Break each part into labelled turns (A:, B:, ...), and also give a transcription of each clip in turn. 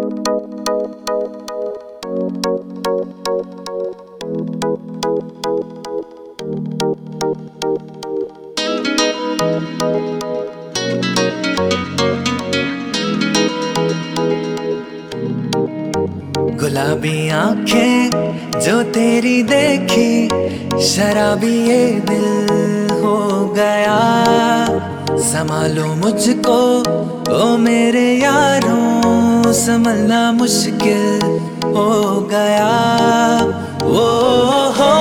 A: गुलाबी आंखें जो तेरी देखी, शराबी ये दिल हो गया। संभालो मुझको ओ मेरे यारों, संभलना मुश्किल हो गया। ओ हो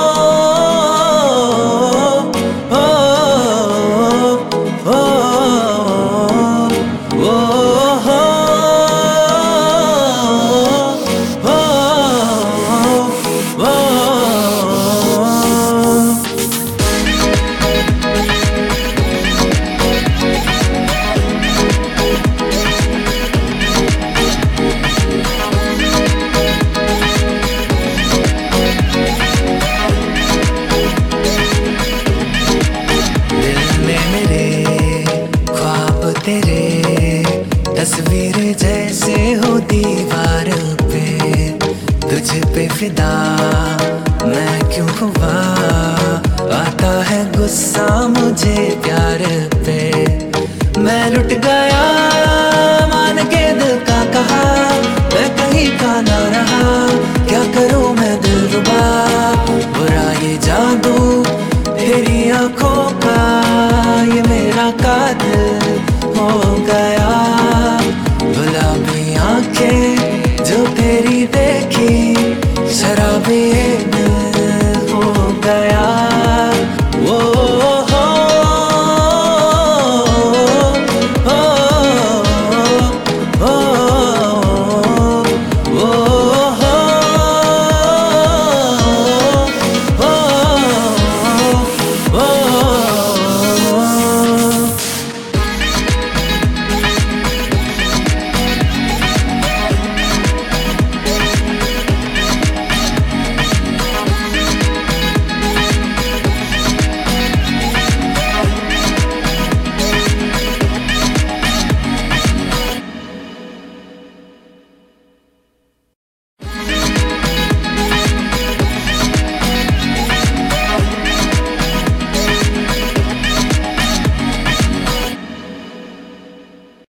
A: तस्वीरें जैसे हो दीवार पे, तुझ पे फिदा मैं क्यों हुआ। आता है गुस्सा मुझे प्यार पे, मैं लुट गया मान के दिल का कहा। मैं कहीं का ना रहा, क्या करूं मैं दिलरुबा। बुरा ये जादू तेरी आंखों का, ये मेरा कातिल हो गया। गुलाबी आंखें जो तेरी देखी, शराबी